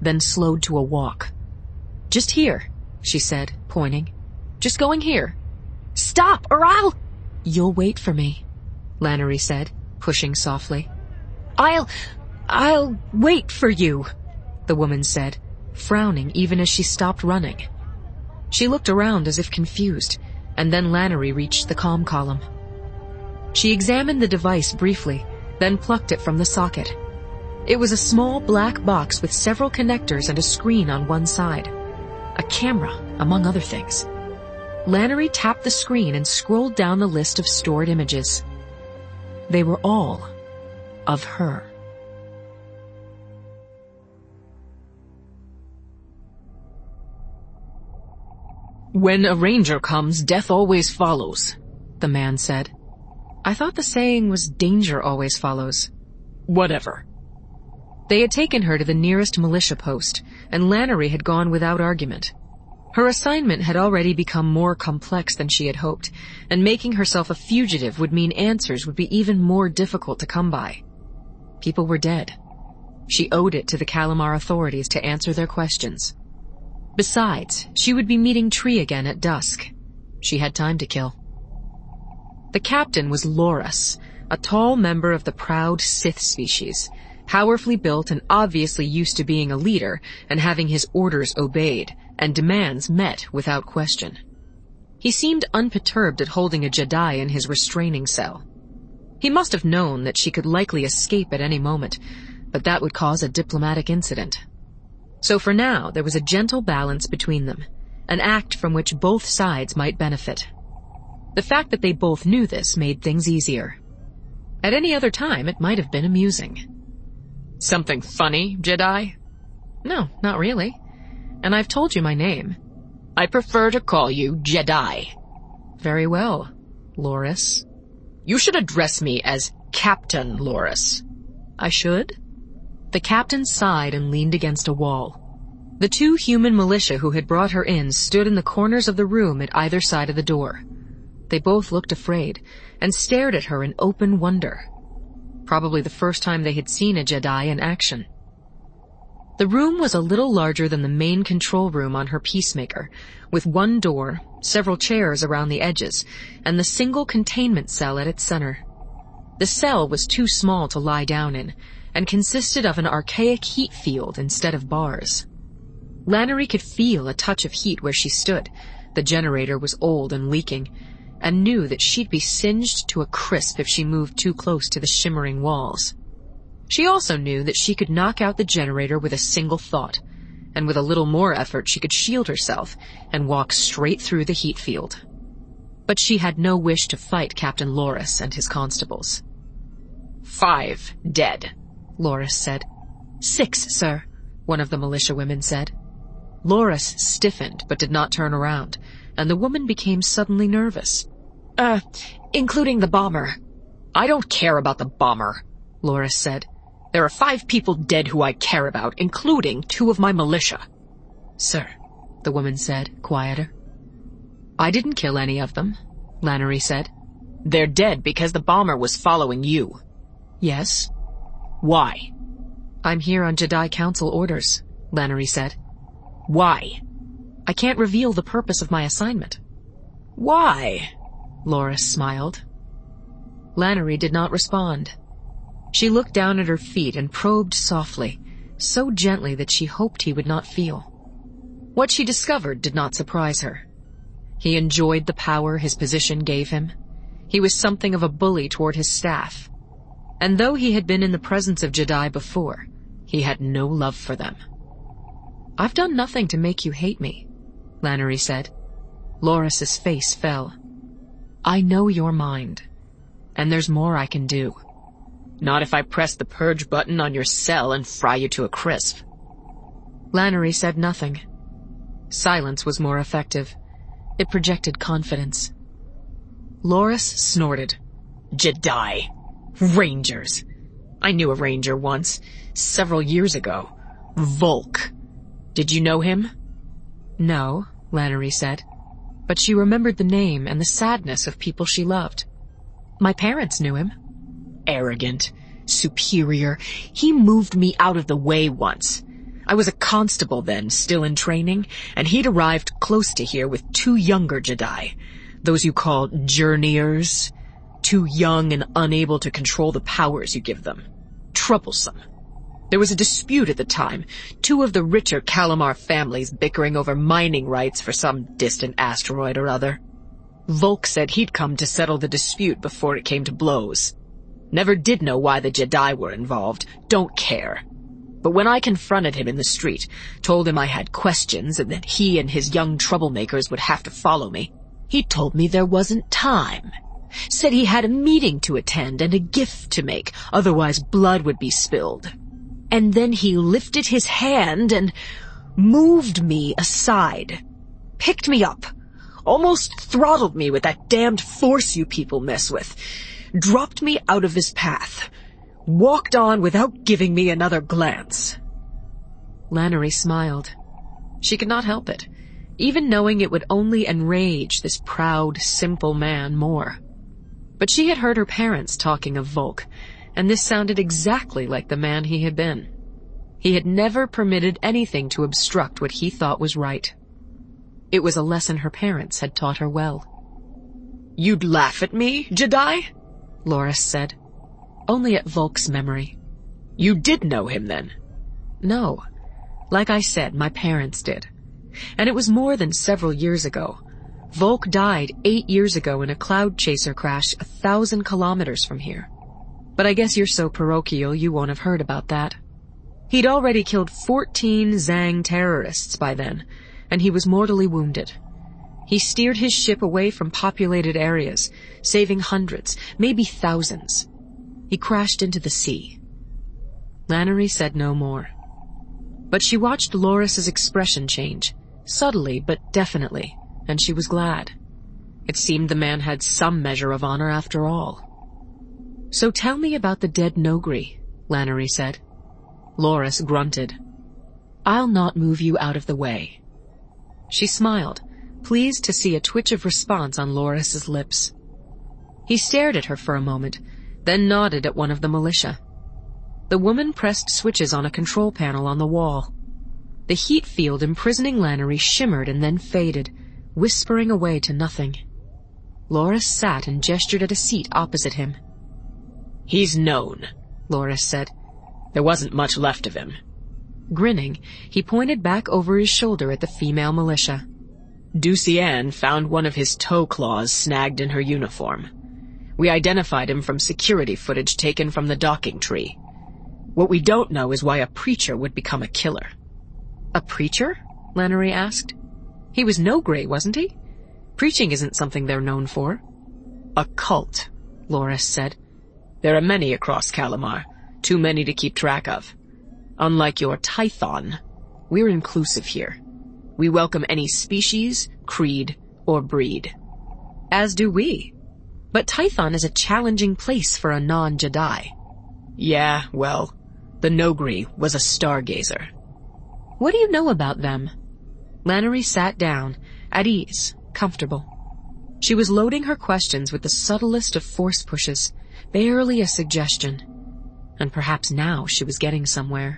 then slowed to a walk. "Just here," she said, pointing. "Just going here." "Stop, or I'll—" "You'll wait for me," Lannery said, pushing softly. I'll wait for you," the woman said, frowning even as she stopped running. She looked around as if confused, and then Lannery reached the comm column. She examined the device briefly, then plucked it from the socket. It was a small black box with several connectors and a screen on one side. A camera, among other things. Lannery tapped the screen and scrolled down the list of stored images. They were all of her. "When a ranger comes, death always follows," the man said. "I thought the saying was danger always follows." "Whatever." They had taken her to the nearest militia post, and Lannery had gone without argument. Her assignment had already become more complex than she had hoped, and making herself a fugitive would mean answers would be even more difficult to come by. People were dead. She owed it to the Calamar authorities to answer their questions. Besides, she would be meeting Tree again at dusk. She had time to kill. The captain was Loras, a tall member of the proud Sith species, powerfully built and obviously used to being a leader and having his orders obeyed, and demands met without question. He seemed unperturbed at holding a Jedi in his restraining cell. He must have known that she could likely escape at any moment, but that would cause a diplomatic incident. So for now, there was a gentle balance between them, an act from which both sides might benefit. The fact that they both knew this made things easier. At any other time, it might have been amusing. "Something funny, Jedi?" "No, not really. And I've told you my name." "I prefer to call you Jedi." "Very well, Loras." "You should address me as Captain Loras." "I should?" The captain sighed and leaned against a wall. The two human militia who had brought her in stood in the corners of the room at either side of the door. They both looked afraid and stared at her in open wonder. Probably the first time they had seen a Jedi in action. The room was a little larger than the main control room on her Peacemaker, with one door, several chairs around the edges, and the single containment cell at its center. The cell was too small to lie down in, and consisted of an archaic heat field instead of bars. Lannery could feel a touch of heat where she stood. The generator was old and leaking, and knew that she'd be singed to a crisp if she moved too close to the shimmering walls. She also knew that she could knock out the generator with a single thought, and with a little more effort she could shield herself and walk straight through the heat field. But she had no wish to fight Captain Loras and his constables. 5 dead, Loras said. 6, sir, one of the militia women said. Loras stiffened but did not turn around, and the woman became suddenly nervous. Including the bomber. I don't care about the bomber, Loras said. There are 5 people dead who I care about, including 2 of my militia. Sir, the woman said, quieter. I didn't kill any of them, Lannery said. They're dead because the bomber was following you. Yes. Why? I'm here on Jedi Council orders, Lannery said. Why? I can't reveal the purpose of my assignment. Why? Loras smiled. Lannery did not respond. She looked down at her feet and probed softly, so gently that she hoped he would not feel. What she discovered did not surprise her. He enjoyed the power his position gave him. He was something of a bully toward his staff. And though he had been in the presence of Jedi before, he had no love for them. I've done nothing to make you hate me, Lannery said. Loras's face fell. I know your mind, and there's more I can do. Not if I press the purge button on your cell and fry you to a crisp. Lannery said nothing. Silence was more effective. It projected confidence. Loras snorted. Jedi. Rangers. I knew a ranger once, several years ago. Volk. Did you know him? No, Lannery said. But she remembered the name and the sadness of people she loved. My parents knew him. Arrogant. Superior. He moved me out of the way once. I was a constable then, still in training, and he'd arrived close to here with 2 younger Jedi, those you call journeyers, too young and unable to control the powers you give them. Troublesome. There was a dispute at the time, 2 of the richer Calamar families bickering over mining rights for some distant asteroid or other. Volk said he'd come to settle the dispute before it came to blows. Never did know why the Jedi were involved, don't care. But when I confronted him in the street, told him I had questions and that he and his young troublemakers would have to follow me, he told me there wasn't time. Said he had a meeting to attend and a gift to make, otherwise blood would be spilled. And then he lifted his hand and moved me aside. Picked me up. Almost throttled me with that damned force you people mess with. Dropped me out of his path. Walked on without giving me another glance. Lannery smiled. She could not help it, even knowing it would only enrage this proud, simple man more. But she had heard her parents talking of Volk, and this sounded exactly like the man he had been. He had never permitted anything to obstruct what he thought was right. It was a lesson her parents had taught her well. "You'd laugh at me, Jedi?" Loras said. Only at Volk's memory. "You did know him then?" "No. Like I said, my parents did. And it was more than several years ago. Volk died 8 years ago in a cloud chaser crash 1,000 kilometers from here. But I guess you're so parochial you won't have heard about that. He'd already killed 14 Zhang terrorists by then, and he was mortally wounded. He steered his ship away from populated areas, saving hundreds, maybe thousands. He crashed into the sea." Lannery said no more. But she watched Loras's expression change, subtly but definitely, and she was glad. It seemed the man had some measure of honor after all. "So tell me about the dead Noghri," Lannery said. Loras grunted. "I'll not move you out of the way." She smiled, pleased to see a twitch of response on Loras's lips. He stared at her for a moment, then nodded at one of the militia. The woman pressed switches on a control panel on the wall. The heat field imprisoning Lannery shimmered and then faded, whispering away to nothing. Loras sat and gestured at a seat opposite him. "He's known," Loras said. "There wasn't much left of him." Grinning, he pointed back over his shoulder at the female militia. "Ducian found one of his toe claws snagged in her uniform. We identified him from security footage taken from the docking tree. What we don't know is why a preacher would become a killer." "A preacher?" Lannery asked. "He was Noghri, wasn't he? Preaching isn't something they're known for." "A cult," Loras said. "There are many across Calamar, too many to keep track of. Unlike your Tython, we're inclusive here. We welcome any species, creed, or breed." "As do we. But Tython is a challenging place for a non-Jedi." "Yeah, well, the Noghri was a stargazer." "What do you know about them?" Lannery sat down, at ease, comfortable. She was loading her questions with the subtlest of force pushes, barely a suggestion. And perhaps now she was getting somewhere.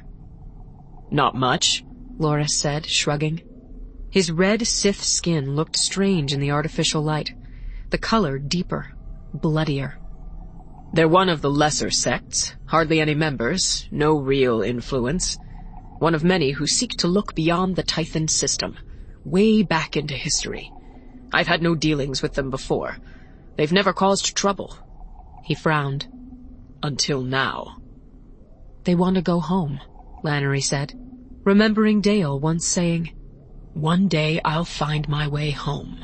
"Not much," Loras said, shrugging. His red Sith skin looked strange in the artificial light, the color deeper, bloodier. "They're one of the lesser sects, hardly any members, no real influence. One of many who seek to look beyond the Tython system, way back into history. I've had no dealings with them before. They've never caused trouble." He frowned. "Until now." "They want to go home," Lannery said, remembering Dale once saying, "One day I'll find my way home."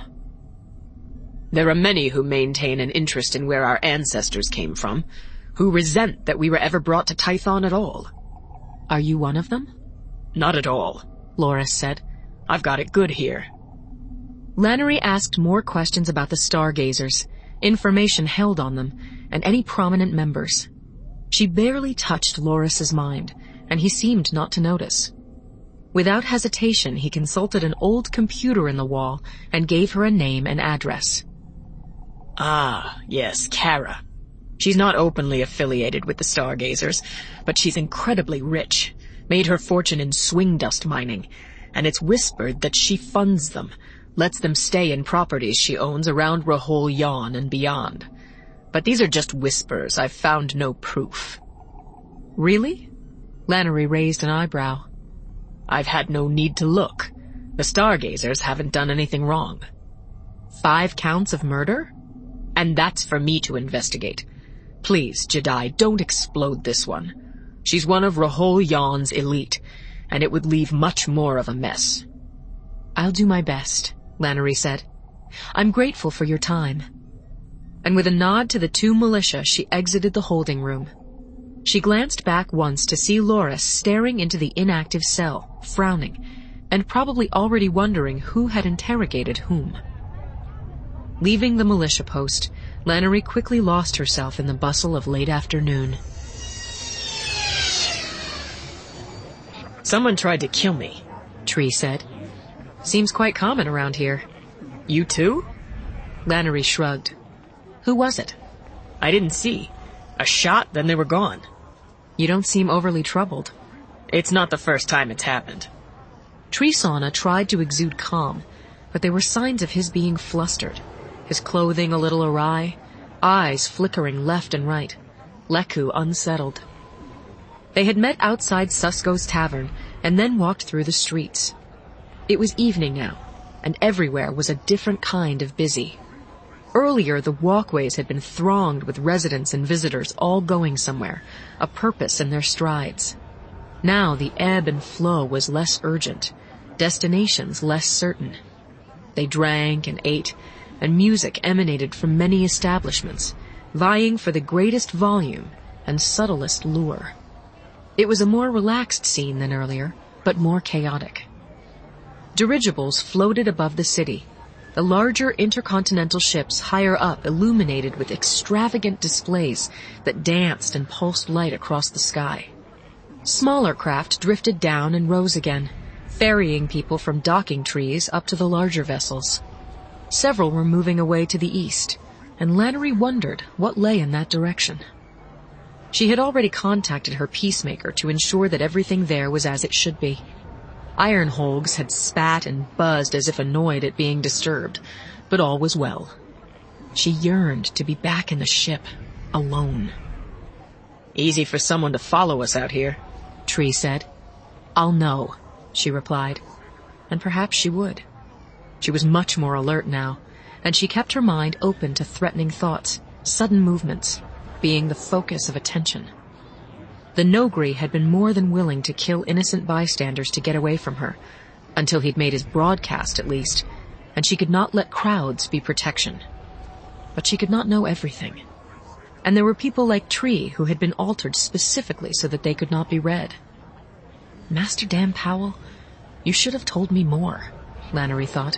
"There are many who maintain an interest in where our ancestors came from, who resent that we were ever brought to Tython at all." "Are you one of them?" "Not at all," Loras said. "I've got it good here." Lannery asked more questions about the Stargazers, information held on them, and any prominent members. She barely touched Loras's mind, and he seemed not to notice. Without hesitation, he consulted an old computer in the wall and gave her a name and address. "Ah, yes, Kara. She's not openly affiliated with the Stargazers, but she's incredibly rich. Made her fortune in swing dust mining, and it's whispered that she funds them, lets them stay in properties she owns around Rahol Yan and beyond. But these are just whispers. I've found no proof. Really? Lannery raised an eyebrow. I've had no need to look. The Stargazers haven't done anything wrong. 5 counts of murder? And that's for me to investigate. Please, Jedi, don't explode this one. She's one of Rahol Yan's elite, and it would leave much more of a mess. I'll do my best, Lannery said. I'm grateful for your time. And with a nod to the 2 militia, she exited the holding room. She glanced back once to see Loras staring into the inactive cell, frowning, and probably already wondering who had interrogated whom. Leaving the militia post, Lannery quickly lost herself in the bustle of late afternoon. Someone tried to kill me, Tree said. Seems quite common around here. You too? Lannery shrugged. Who was it? I didn't see. A shot, then they were gone. You don't seem overly troubled. It's not the first time it's happened. Trisana tried to exude calm, but there were signs of his being flustered, his clothing a little awry, eyes flickering left and right, Leku unsettled. They had met outside Susko's tavern and then walked through the streets. It was evening now, and everywhere was a different kind of busy. Earlier, the walkways had been thronged with residents and visitors all going somewhere, a purpose in their strides. Now the ebb and flow was less urgent, destinations less certain. They drank and ate, and music emanated from many establishments, vying for the greatest volume and subtlest lure. It was a more relaxed scene than earlier, but more chaotic. Dirigibles floated above the city, the larger intercontinental ships higher up illuminated with extravagant displays that danced and pulsed light across the sky. Smaller craft drifted down and rose again, ferrying people from docking trees up to the larger vessels. Several were moving away to the east, and Lannery wondered what lay in that direction. She had already contacted her peacemaker to ensure that everything there was as it should be. Iron Holgs had spat and buzzed as if annoyed at being disturbed, but all was well. She yearned to be back in the ship, alone. Easy for someone to follow us out here, Tree said. I'll know, she replied, and perhaps she would. She was much more alert now, and she kept her mind open to threatening thoughts, sudden movements, being the focus of attention. The Nogri had been more than willing to kill innocent bystanders to get away from her, until he'd made his broadcast at least, and she could not let crowds be protection. But she could not know everything. And there were people like Tree who had been altered specifically so that they could not be read. Master Dan Powell, you should have told me more, Lannery thought.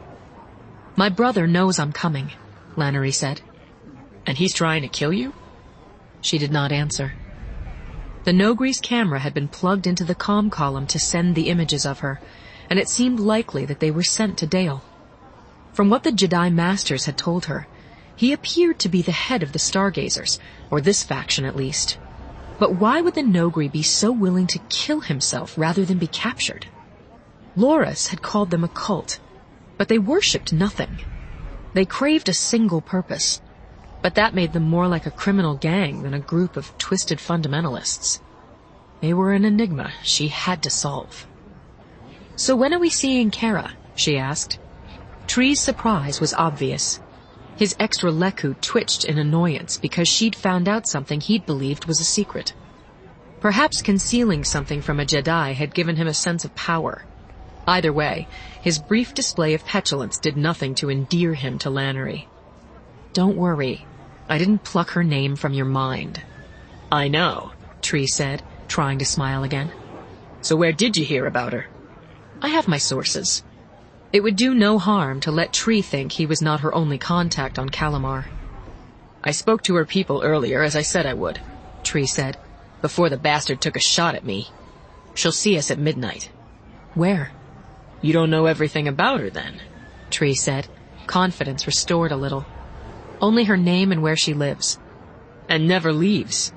My brother knows I'm coming, Lannery said. And he's trying to kill you? She did not answer. The Nogri's camera had been plugged into the comm column to send the images of her, and it seemed likely that they were sent to Dale. From what the Jedi Masters had told her, he appeared to be the head of the Stargazers, or this faction at least. But why would the Nogri be so willing to kill himself rather than be captured? Loras had called them a cult, but they worshipped nothing. They craved a single purpose, but that made them more like a criminal gang than a group of twisted fundamentalists. They were an enigma she had to solve. So when are we seeing Kara? She asked. Tree's surprise was obvious. His extra Leku twitched in annoyance because she'd found out something he'd believed was a secret. Perhaps concealing something from a Jedi had given him a sense of power. Either way, his brief display of petulance did nothing to endear him to Lannery. Don't worry, I didn't pluck her name from your mind. I know, Tree said, trying to smile again. So where did you hear about her? I have my sources. It would do no harm to let Tree think he was not her only contact on Calamar. I spoke to her people earlier, as I said I would, Tree said, before the bastard took a shot at me. She'll see us at midnight. Where? You don't know everything about her, then, Tree said, confidence restored a little. Only her name and where she lives. And never leaves.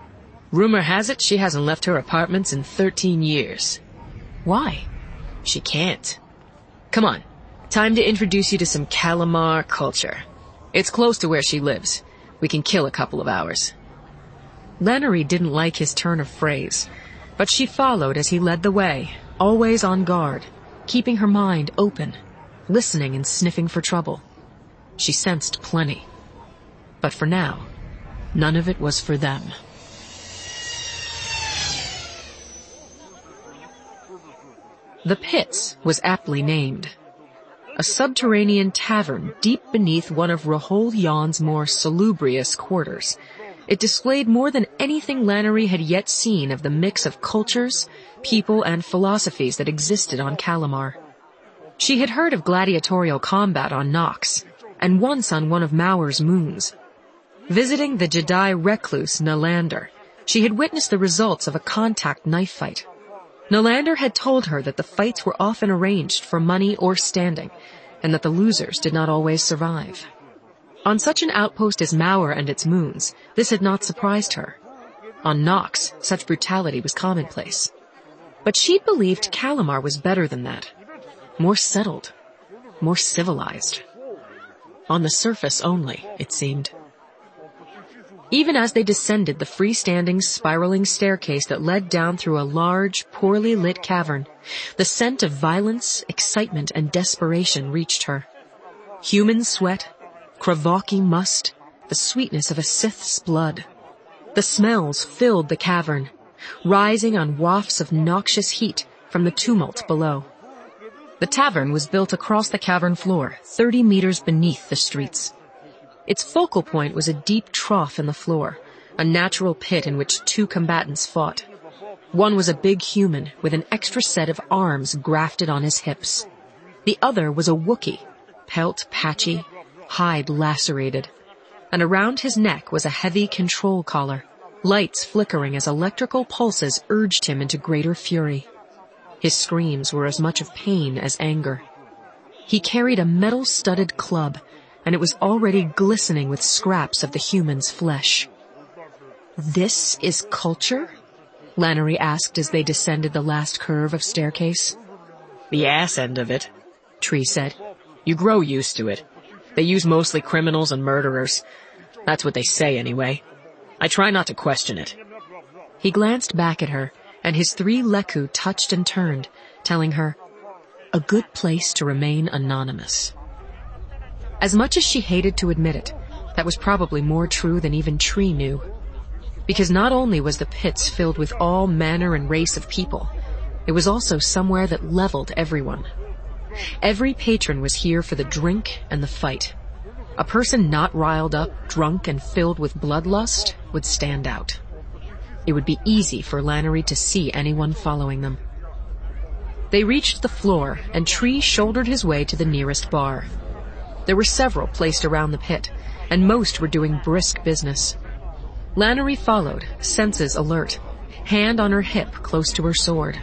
Rumor has it she hasn't left her apartments in 13 years. Why? She can't. Come on, time to introduce you to some Calamar culture. It's close to where she lives. We can kill a couple of hours. Lannery didn't like his turn of phrase, but she followed as he led the way, always on guard, keeping her mind open, listening and sniffing for trouble. She sensed plenty. But for now, none of it was for them. The Pits was aptly named. A subterranean tavern deep beneath one of Rahul Yan's more salubrious quarters. It displayed more than anything Lannery had yet seen of the mix of cultures, people, and philosophies that existed on Calamar. She had heard of gladiatorial combat on Nox, and once on one of Maur's moons. Visiting the Jedi recluse Nalander, she had witnessed the results of a contact knife fight. Nalander had told her that the fights were often arranged for money or standing, and that the losers did not always survive. On such an outpost as Maur and its moons, this had not surprised her. On Nox, such brutality was commonplace. But she believed Calamar was better than that. More settled. More civilized. On the surface only, it seemed. Even as they descended the freestanding, spiraling staircase that led down through a large, poorly lit cavern, the scent of violence, excitement, and desperation reached her. Human sweat, Kravaki must, the sweetness of a Sith's blood. The smells filled the cavern, rising on wafts of noxious heat from the tumult below. The tavern was built across the cavern floor, 30 meters beneath the streets. Its focal point was a deep trough in the floor, a natural pit in which two combatants fought. One was a big human with an extra set of arms grafted on his hips. The other was a Wookiee, pelt patchy, hide lacerated, and around his neck was a heavy control collar, lights flickering as electrical pulses urged him into greater fury. His screams were as much of pain as anger. He carried a metal-studded club, and it was already glistening with scraps of the human's flesh. "This is culture?" Lannery asked as they descended the last curve of staircase. "The ass end of it," Tree said. "You grow used to it. They use mostly criminals and murderers. That's what they say anyway. I try not to question it." He glanced back at her, and his 3 Leku touched and turned, telling her, "A good place to remain anonymous." As much as she hated to admit it, that was probably more true than even Tree knew. Because not only was the Pits filled with all manner and race of people, it was also somewhere that leveled everyone. Every patron was here for the drink and the fight. A person not riled up, drunk, and filled with bloodlust would stand out. It would be easy for Lannery to see anyone following them. They reached the floor, and Tree shouldered his way to the nearest bar. There were several placed around the pit, and most were doing brisk business. Lannery followed, senses alert, hand on her hip close to her sword.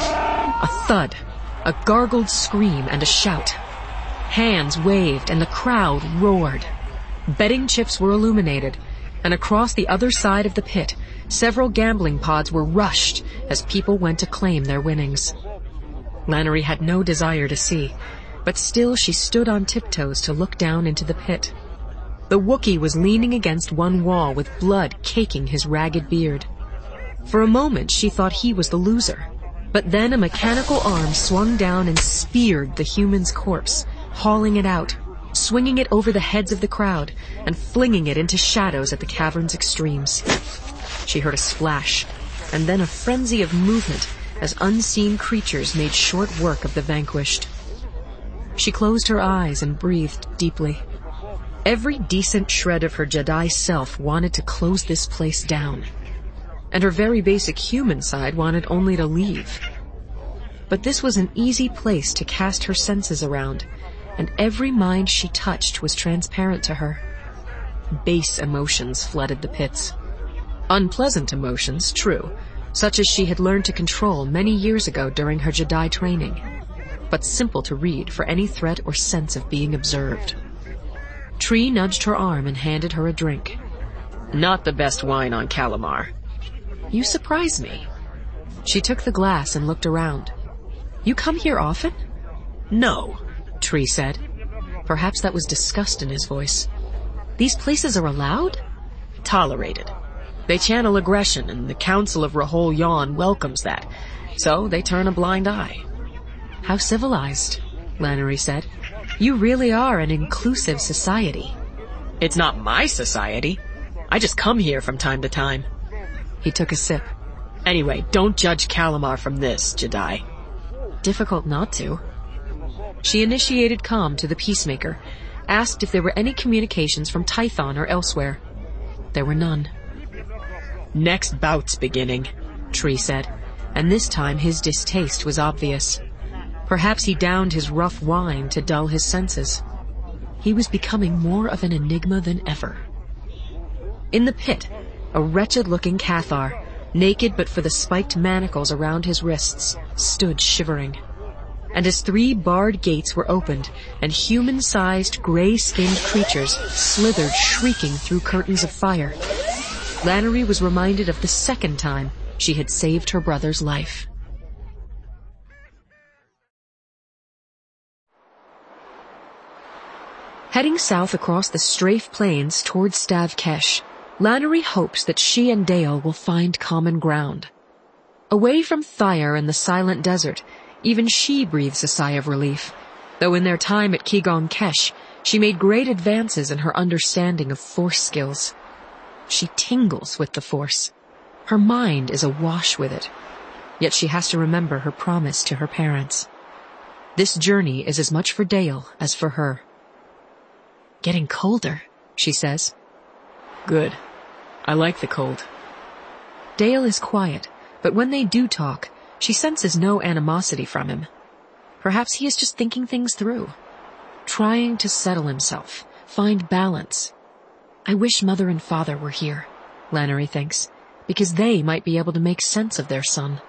A thud, a gargled scream, and a shout. Hands waved, and the crowd roared. Betting chips were illuminated, and across the other side of the pit, several gambling pods were rushed as people went to claim their winnings. Lannery had no desire to see, but still she stood on tiptoes to look down into the pit. The Wookiee was leaning against one wall with blood caking his ragged beard. For a moment she thought he was the loser, but then a mechanical arm swung down and speared the human's corpse, hauling it out, swinging it over the heads of the crowd, and flinging it into shadows at the cavern's extremes. She heard a splash, and then a frenzy of movement as unseen creatures made short work of the vanquished. She closed her eyes and breathed deeply. Every decent shred of her Jedi self wanted to close this place down, and her very basic human side wanted only to leave. But this was an easy place to cast her senses around, and every mind she touched was transparent to her. Base emotions flooded the pits. Unpleasant emotions, true, such as she had learned to control many years ago during her Jedi training, but simple to read for any threat or sense of being observed. Tree nudged her arm and handed her a drink. "Not the best wine on Calamar." You surprise me. She took the glass and looked around. You come here often? No, Tree said. Perhaps that was disgust in his voice. These places are allowed? Tolerated. They channel aggression, and the Council of Rahol Yon welcomes that, so they turn a blind eye. How civilized, Lannery said. You really are an inclusive society. It's not my society. I just come here from time to time. He took a sip. Anyway, don't judge Calamar from this, Jedi. Difficult not to. She initiated comm to the Peacemaker, asked if there were any communications from Tython or elsewhere. There were none. Next bout's beginning, Tree said, and this time his distaste was obvious. Perhaps he downed his rough wine to dull his senses. He was becoming more of an enigma than ever. In the pit, a wretched-looking Cathar, naked but for the spiked manacles around his wrists, stood shivering. And as 3 barred gates were opened, and human-sized, gray-skinned creatures slithered shrieking through curtains of fire, Lannery was reminded of the second time she had saved her brother's life. Heading south across the strafe plains towards Stav-Kesh, Lannery hopes that she and Dale will find common ground. Away from Thyre and the silent desert, even she breathes a sigh of relief, though in their time at Kegon-Kesh, she made great advances in her understanding of Force skills. She tingles with the Force. Her mind is awash with it. Yet she has to remember her promise to her parents. This journey is as much for Dale as for her. Getting colder, she says. Good. I like the cold. Dale is quiet, but when they do talk, she senses no animosity from him. Perhaps he is just thinking things through, trying to settle himself, find balance. I wish Mother and Father were here, Lannery thinks, because they might be able to make sense of their son.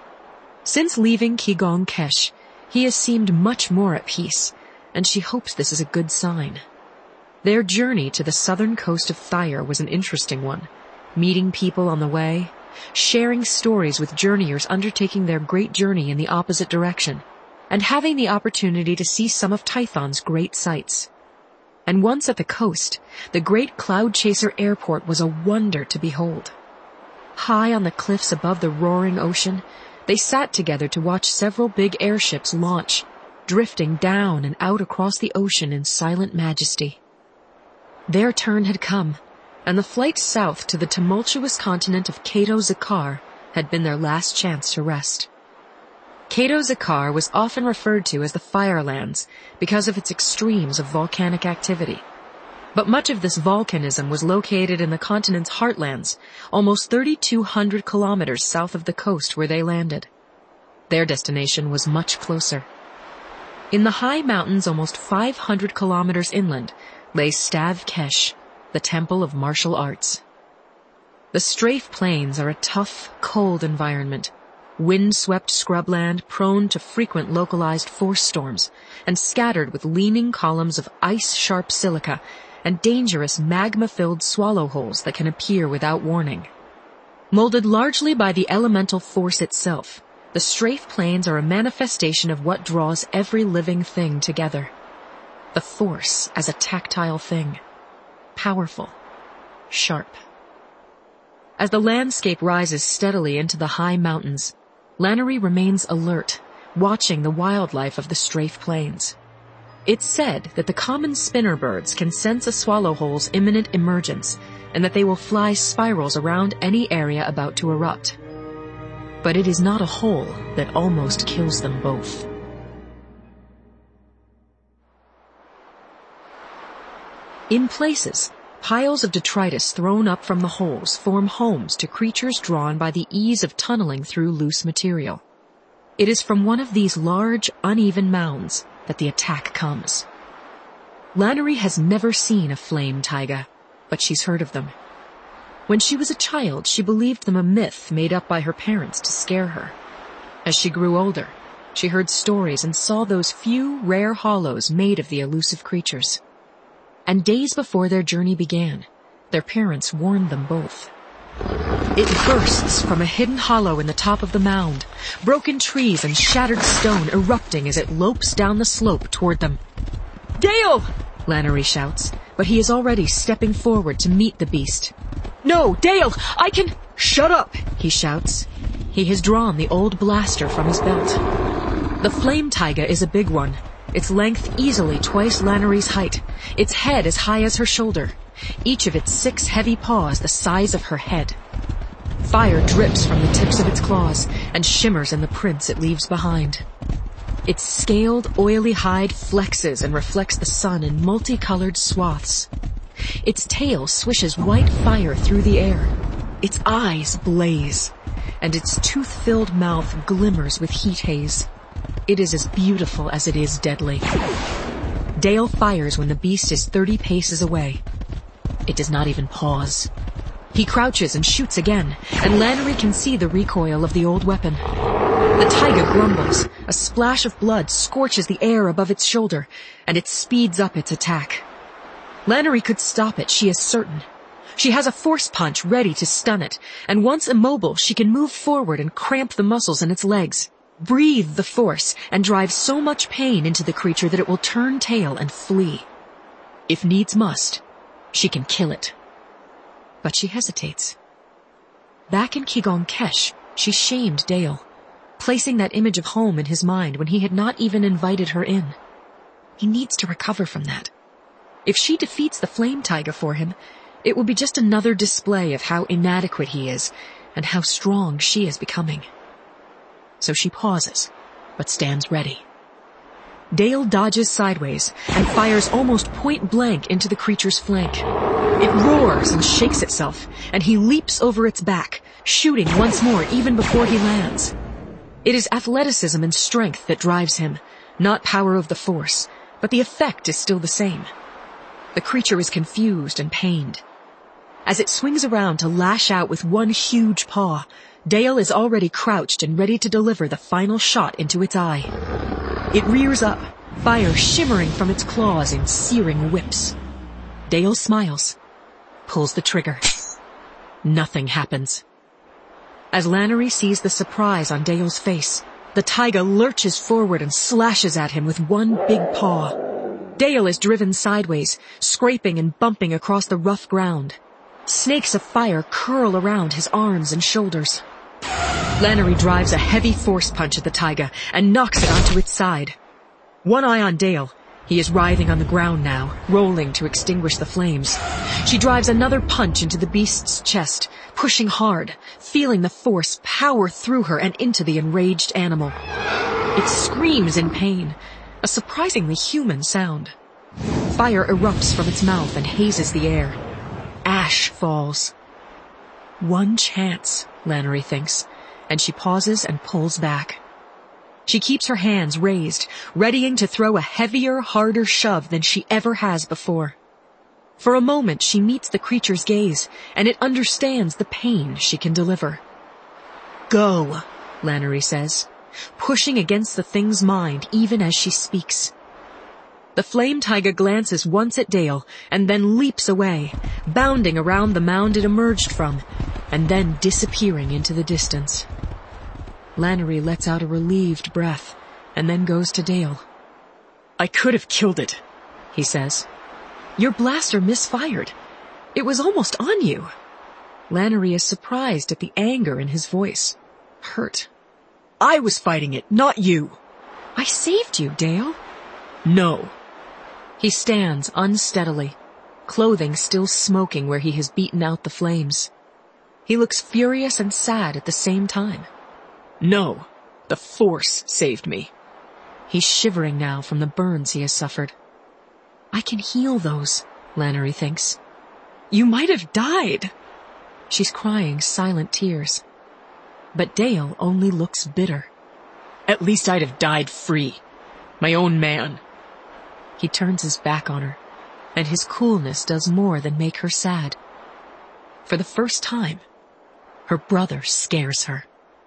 Since leaving Kegon-Kesh, he has seemed much more at peace, and she hopes this is a good sign. Their journey to the southern coast of Thyre was an interesting one, meeting people on the way, sharing stories with journeyers undertaking their great journey in the opposite direction, and having the opportunity to see some of Tython's great sights. And once at the coast, the great Cloud Chaser Airport was a wonder to behold. High on the cliffs above the roaring ocean, they sat together to watch several big airships launch, drifting down and out across the ocean in silent majesty. Their turn had come, and the flight south to the tumultuous continent of Cato-Zakar had been their last chance to rest. Cato-Zakar was often referred to as the Firelands because of its extremes of volcanic activity. But much of this volcanism was located in the continent's heartlands, almost 3,200 kilometers south of the coast where they landed. Their destination was much closer. In the high mountains almost 500 kilometers inland lay Stav-Kesh, the Temple of Martial Arts. The strafe plains are a tough, cold environment, wind-swept scrubland prone to frequent localized force storms and scattered with leaning columns of ice-sharp silica and dangerous magma-filled swallow holes that can appear without warning. Molded largely by the elemental force itself, the strafe plains are a manifestation of what draws every living thing together. The force as a tactile thing, powerful, sharp. As the landscape rises steadily into the high mountains, Lannery remains alert, watching the wildlife of the strafe plains. It's said that the common spinner birds can sense a swallowhole's imminent emergence and that they will fly spirals around any area about to erupt. But it is not a hole that almost kills them both. In places, piles of detritus thrown up from the holes form homes to creatures drawn by the ease of tunneling through loose material. It is from one of these large, uneven mounds that the attack comes. Lannery has never seen a flame taiga, but she's heard of them. When she was a child, she believed them a myth made up by her parents to scare her. As she grew older, she heard stories and saw those few rare hollows made of the elusive creatures. And days before their journey began, their parents warned them both. It bursts from a hidden hollow in the top of the mound, broken trees and shattered stone erupting as it lopes down the slope toward them. "Dale!" Lannery shouts, but he is already stepping forward to meet the beast. "No, Dale! I can—" "Shut up!" he shouts. He has drawn the old blaster from his belt. The flame taiga is a big one, its length easily twice Lannery's height, its head as high as her shoulder, each of its 6 heavy paws the size of her head. Fire drips from the tips of its claws and shimmers in the prints it leaves behind. Its scaled, oily hide flexes and reflects the sun in multicolored swaths. Its tail swishes white fire through the air. Its eyes blaze, and its tooth-filled mouth glimmers with heat haze. It is as beautiful as it is deadly. Dale fires when the beast is 30 paces away. It does not even pause. He crouches and shoots again, and Lannery can see the recoil of the old weapon. The taiga grumbles. A splash of blood scorches the air above its shoulder, and it speeds up its attack. Lannery could stop it, she is certain. She has a force punch ready to stun it, and once immobile, she can move forward and cramp the muscles in its legs, breathe the force, and drive so much pain into the creature that it will turn tail and flee. If needs must, she can kill it. But she hesitates. Back in Qigong Kesh, she shamed Dale, placing that image of home in his mind when he had not even invited her in. He needs to recover from that. If she defeats the flame taiga for him, it will be just another display of how inadequate he is and how strong she is becoming. So she pauses, but stands ready. Dale dodges sideways and fires almost point blank into the creature's flank. It roars and shakes itself, and he leaps over its back, shooting once more even before he lands. It is athleticism and strength that drives him, not power of the force, but the effect is still the same. The creature is confused and pained. As it swings around to lash out with one huge paw, Dale is already crouched and ready to deliver the final shot into its eye. It rears up, fire shimmering from its claws in searing whips. Dale smiles, pulls the trigger. Nothing happens. As Lannery sees the surprise on Dale's face, the taiga lurches forward and slashes at him with one big paw. Dale is driven sideways, scraping and bumping across the rough ground. Snakes of fire curl around his arms and shoulders. Lannery drives a heavy force punch at the taiga and knocks it onto its side. One eye on Dale. He is writhing on the ground now, rolling to extinguish the flames. She drives another punch into the beast's chest, pushing hard, feeling the force power through her and into the enraged animal. It screams in pain, a surprisingly human sound. Fire erupts from its mouth and hazes the air. Ash falls. One chance, Lannery thinks, and she pauses and pulls back. She keeps her hands raised, readying to throw a heavier, harder shove than she ever has before. For a moment she meets the creature's gaze, and it understands the pain she can deliver. "Go," Lannery says, pushing against the thing's mind even as she speaks. The flame taiga glances once at Dale, and then leaps away, bounding around the mound it emerged from, and then disappearing into the distance. Lannery lets out a relieved breath, and then goes to Dale. "I could have killed it," he says. "Your blaster misfired. It was almost on you." Lannery is surprised at the anger in his voice. Hurt. "I was fighting it, not you." "I saved you, Dale." "No." He stands unsteadily, clothing still smoking where he has beaten out the flames. He looks furious and sad at the same time. "No, the Force saved me." He's shivering now from the burns he has suffered. "I can heal those," Lannery thinks. "You might have died." She's crying silent tears. But Dale only looks bitter. "At least I'd have died free. My own man." He turns his back on her, and his coolness does more than make her sad. For the first time, her brother scares her.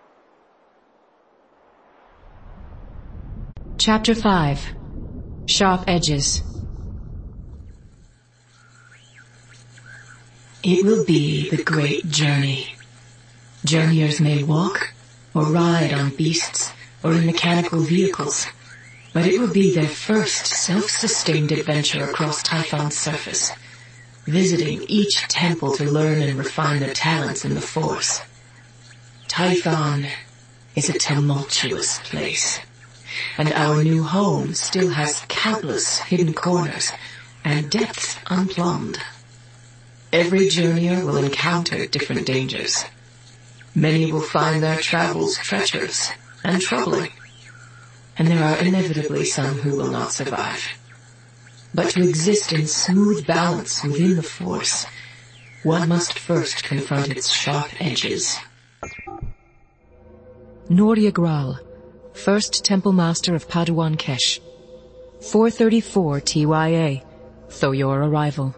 Chapter 5. Sharp Edges. It will be the great journey. Journeyers may walk or ride on beasts or in mechanical vehicles, but it will be their first self-sustained adventure across Typhon's surface, visiting each temple to learn and refine their talents in the Force. Typhon is a tumultuous place, and our new home still has countless hidden corners and depths unplumbed. Every journeyer will encounter different dangers. Many will find their travels treacherous and troubling, and there are inevitably some who will not survive. But to exist in smooth balance within the Force, one must first confront its sharp edges. Noria Graal, First Temple Master of Paduan Kesh. 4:34 TYA, Thoyor arrival.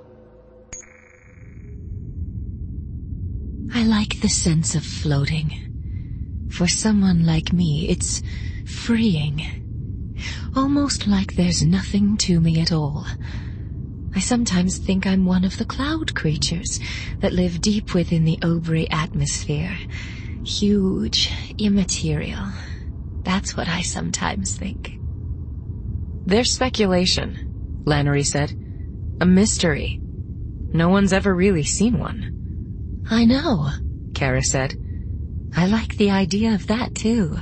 I like the sense of floating. For someone like me, it's freeing. Almost like there's nothing to me at all. I sometimes think I'm one of the cloud creatures that live deep within the Obri atmosphere. Huge, immaterial. That's what I sometimes think. There's speculation, Lannery said. A mystery. No one's ever really seen one. I know, Kara said. I like the idea of that too.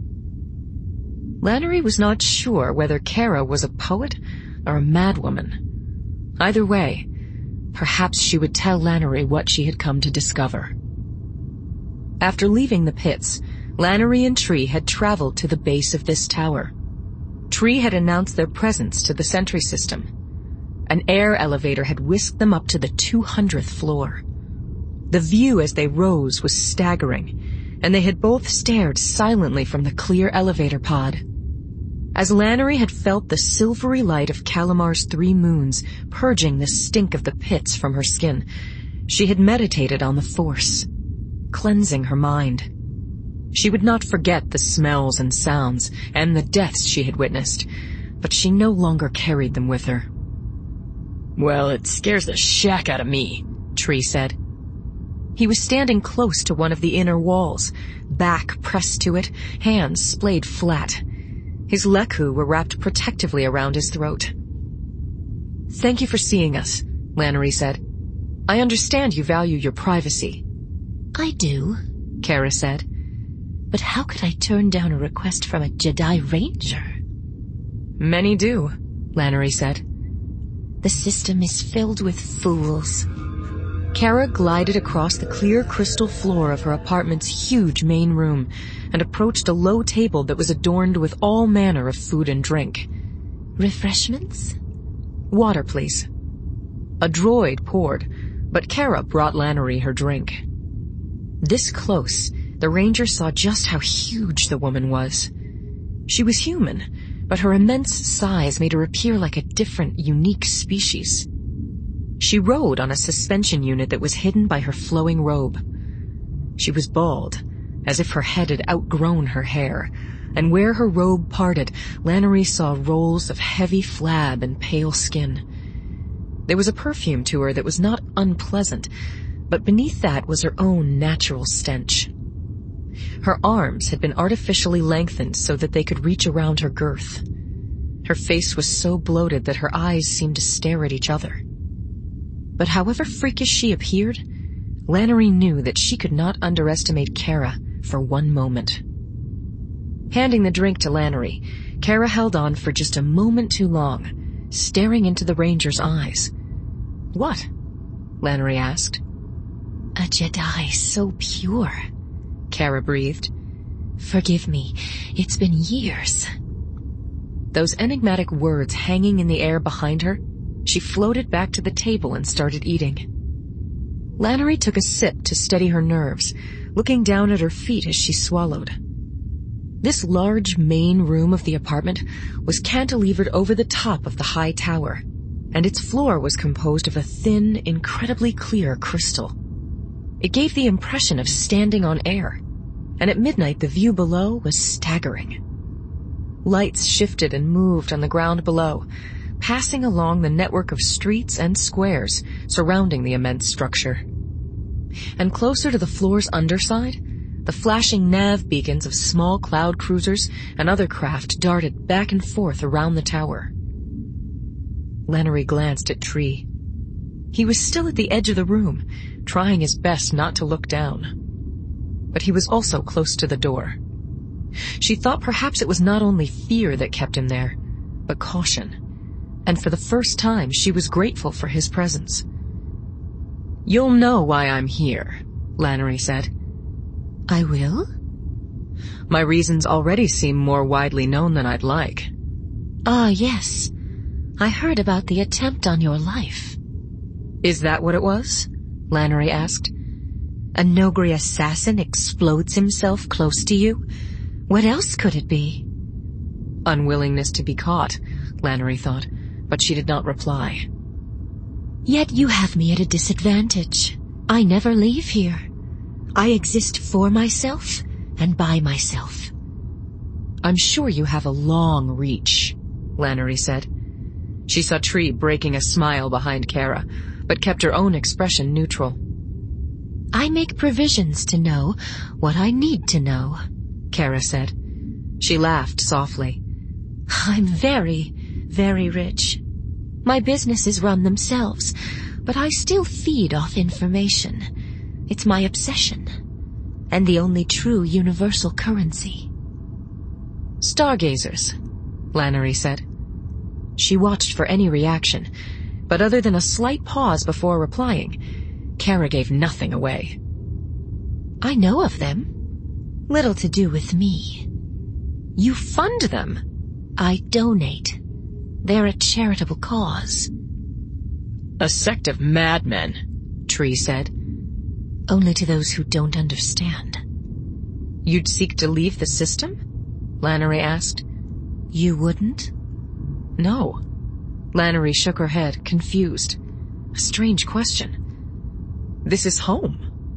Lannery was not sure whether Kara was a poet or a madwoman. Either way, perhaps she would tell Lannery what she had come to discover. After leaving the pits, Lannery and Tree had traveled to the base of this tower. Tree had announced their presence to the sentry system. An air elevator had whisked them up to the 200th floor. The view as they rose was staggering, and they had both stared silently from the clear elevator pod. As Lannery had felt the silvery light of Calamar's 3 moons purging the stink of the pits from her skin, she had meditated on the Force, cleansing her mind. She would not forget the smells and sounds and the deaths she had witnessed, but she no longer carried them with her. "Well, it scares the shack out of me," Tree said. He was standing close to one of the inner walls, back pressed to it, hands splayed flat. His lekku were wrapped protectively around his throat. "Thank you for seeing us," Lannery said. "I understand you value your privacy." I do, Kara said. But how could I turn down a request from a Jedi Ranger? Many do, Lannery said. The system is filled with fools. Kara glided across the clear crystal floor of her apartment's huge main room and approached a low table that was adorned with all manner of food and drink. Refreshments? Water, please. A droid poured, but Kara brought Lannery her drink. This close, the Ranger saw just how huge the woman was. She was human, but her immense size made her appear like a different, unique species. She rode on a suspension unit that was hidden by her flowing robe. She was bald, as if her head had outgrown her hair, and where her robe parted, Lannery saw rolls of heavy flab and pale skin. There was a perfume to her that was not unpleasant, but beneath that was her own natural stench. Her arms had been artificially lengthened so that they could reach around her girth. Her face was so bloated that her eyes seemed to stare at each other. But however freakish she appeared, Lannery knew that she could not underestimate Kara for one moment. Handing the drink to Lannery, Kara held on for just a moment too long, staring into the Ranger's eyes. "What?" Lannery asked. "A Jedi so pure," Kara breathed. "Forgive me, it's been years." Those enigmatic words hanging in the air behind her, she floated back to the table and started eating. Lannery took a sip to steady her nerves, looking down at her feet as she swallowed. This large main room of the apartment was cantilevered over the top of the high tower, and its floor was composed of a thin, incredibly clear crystal. It gave the impression of standing on air, and at midnight the view below was staggering. Lights shifted and moved on the ground below, passing along the network of streets and squares surrounding the immense structure. And closer to the floor's underside, the flashing nav beacons of small cloud cruisers and other craft darted back and forth around the tower. Lannery glanced at Tree. He was still at the edge of the room, trying his best not to look down. But he was also close to the door. She thought perhaps it was not only fear that kept him there, but caution. And for the first time, she was grateful for his presence. "You'll know why I'm here," Lannery said. "I will?" "My reasons already seem more widely known than I'd like." "Ah, yes. I heard about the attempt on your life." "Is that what it was?" Lannery asked. "A Noghri assassin explodes himself close to you? What else could it be?" Unwillingness to be caught, Lannery thought, but she did not reply. "Yet you have me at a disadvantage. I never leave here. I exist for myself and by myself." "I'm sure you have a long reach," Lannery said. She saw Tree breaking a smile behind Kara, but kept her own expression neutral. "I make provisions to know what I need to know," Kara said. She laughed softly. "I'm very, very rich. My businesses run themselves, but I still feed off information. It's my obsession, and the only true universal currency." "Stargazers," Lannery said. She watched for any reaction, but other than a slight pause before replying, Kara gave nothing away. "I know of them. Little to do with me." "You fund them?" "I donate. They're a charitable cause." "A sect of madmen," Tree said. "Only to those who don't understand." "You'd seek to leave the system?" Lannery asked. "You wouldn't?" "No." Lannery shook her head, confused. A strange question. "This is home."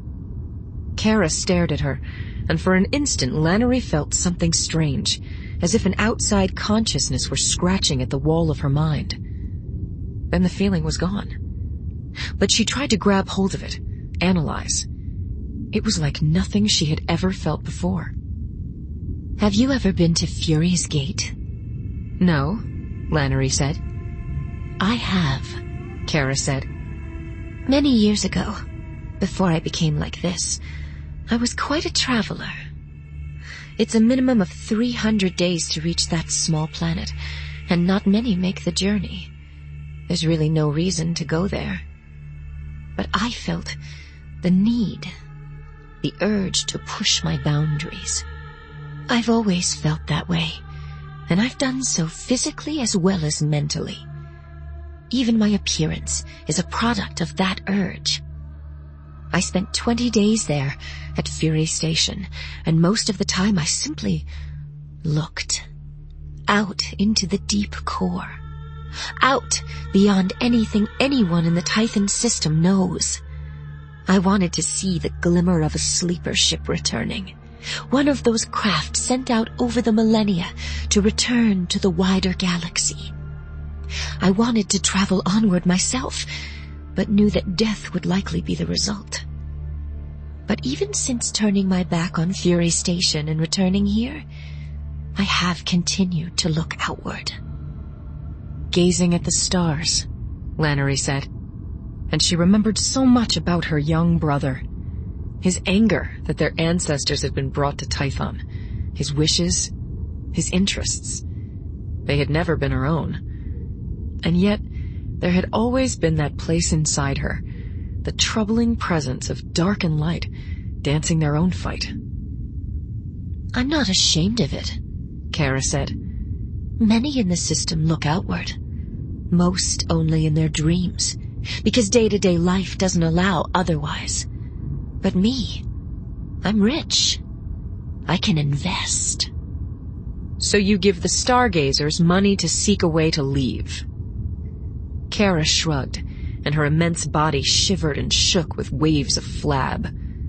Kara stared at her, and for an instant Lannery felt something strange, as if an outside consciousness were scratching at the wall of her mind. Then the feeling was gone. But she tried to grab hold of it, analyze. It was like nothing she had ever felt before. "Have you ever been to Fury's Gate?" "No," Lannery said. "I have," Kara said. "Many years ago, before I became like this, I was quite a traveler. It's a minimum of 300 days to reach that small planet, and not many make the journey. There's really no reason to go there. But I felt the need, the urge to push my boundaries. I've always felt that way, and I've done so physically as well as mentally. Even my appearance is a product of that urge. I spent 20 days there at Fury Station, and most of the time I simply looked out into the deep core, out beyond anything anyone in the Tython system knows. I wanted to see the glimmer of a sleeper ship returning, one of those craft sent out over the millennia to return to the wider galaxy. I wanted to travel onward myself, but knew that death would likely be the result. But even since turning my back on Fury Station and returning here, I have continued to look outward." "Gazing at the stars," Lannery said, and she remembered so much about her young brother. His anger that their ancestors had been brought to Tython, his wishes, his interests. They had never been her own. And yet, there had always been that place inside her, the troubling presence of dark and light dancing their own fight. "I'm not ashamed of it," Kara said. "Many in the system look outward. Most only in their dreams, because day-to-day life doesn't allow otherwise. But me, I'm rich. I can invest." "So you give the Stargazers money to seek a way to leave?" Kara shrugged, and her immense body shivered and shook with waves of flab.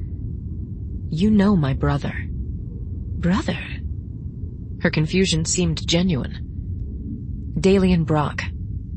"You know my brother." "Brother?" Her confusion seemed genuine. "Dalian Brock,"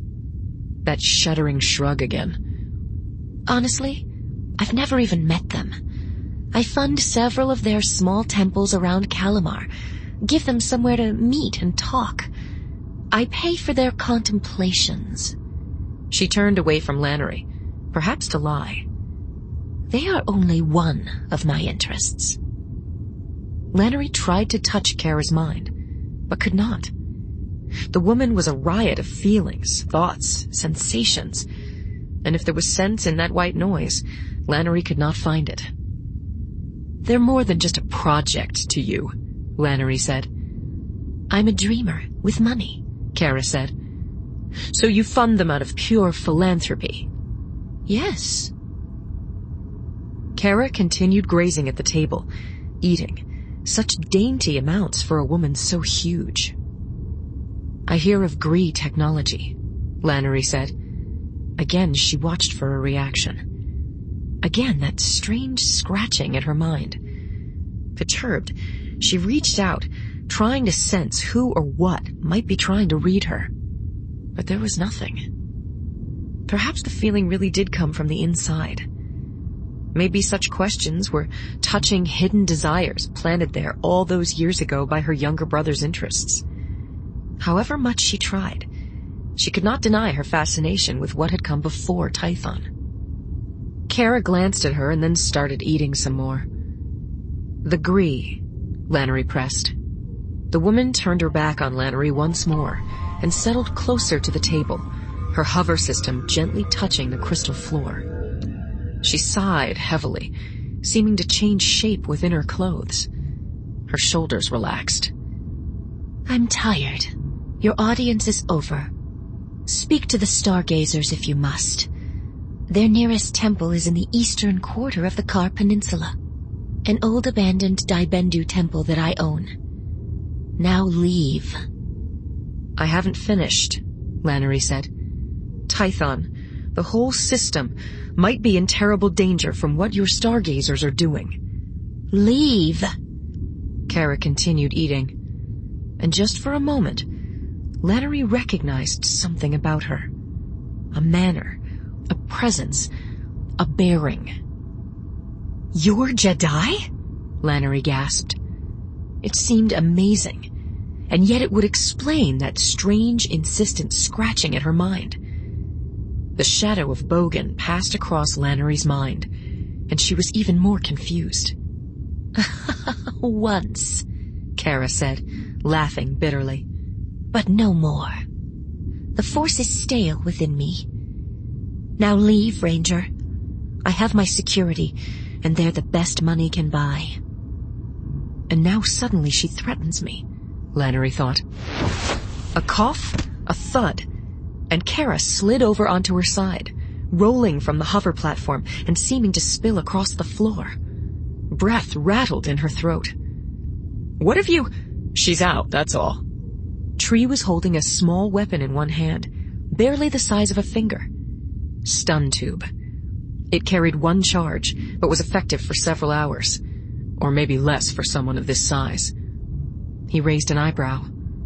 That shuddering shrug again. Honestly, I've never even met them. I fund several of their small temples around Kalimar, give them somewhere to meet and talk. I pay for their contemplations. She turned away from Lannery, perhaps to lie. They are only one of my interests. Lannery tried to touch Kara's mind, but could not. The woman was a riot of feelings, thoughts, sensations, and if there was sense in that white noise, Lannery could not find it. They're more than just a project to you, Lannery said. I'm a dreamer with money, Kara said. So you fund them out of pure philanthropy? Yes. Kara continued grazing at the table, eating, such dainty amounts for a woman so huge. I hear of Gree technology, Lannery said. Again, she watched for a reaction. Again, that strange scratching at her mind. Perturbed, she reached out, trying to sense who or what might be trying to read her. But there was nothing. Perhaps the feeling really did come from the inside. Maybe such questions were touching hidden desires planted there all those years ago by her younger brother's interests. However much she tried, she could not deny her fascination with what had come before Tython. Kara glanced at her and then started eating some more. The Gree, Lannery pressed. The woman turned her back on Lannery once more and settled closer to the table, her hover system gently touching the crystal floor. She sighed heavily, seeming to change shape within her clothes. Her shoulders relaxed. I'm tired. Your audience is over. Speak to the stargazers if you must. Their nearest temple is in the eastern quarter of the Kar Peninsula, an old abandoned Daibendu temple that I own. Now leave. I haven't finished, Lannery said. Tython, the whole system, might be in terrible danger from what your stargazers are doing. Leave. Kara continued eating, and just for a moment, Lannery recognized something about her. A manner, a presence, a bearing. You're Jedi? Lannery gasped. It seemed amazing, and yet it would explain that strange, insistent scratching at her mind. The shadow of Bogan passed across Lannery's mind, and she was even more confused. Once, Kara said, laughing bitterly. But no more. The force is stale within me. Now leave, Ranger. I have my security, and they're the best money can buy. And now suddenly she threatens me, Lannery thought. A cough, a thud, and Kara slid over onto her side, rolling from the hover platform and seeming to spill across the floor. Breath rattled in her throat. What have you... She's out, that's all. Tree was holding a small weapon in one hand, barely the size of a finger. Stun tube. It carried one charge, but was effective for several hours. Or maybe less for someone of this size. He raised an eyebrow.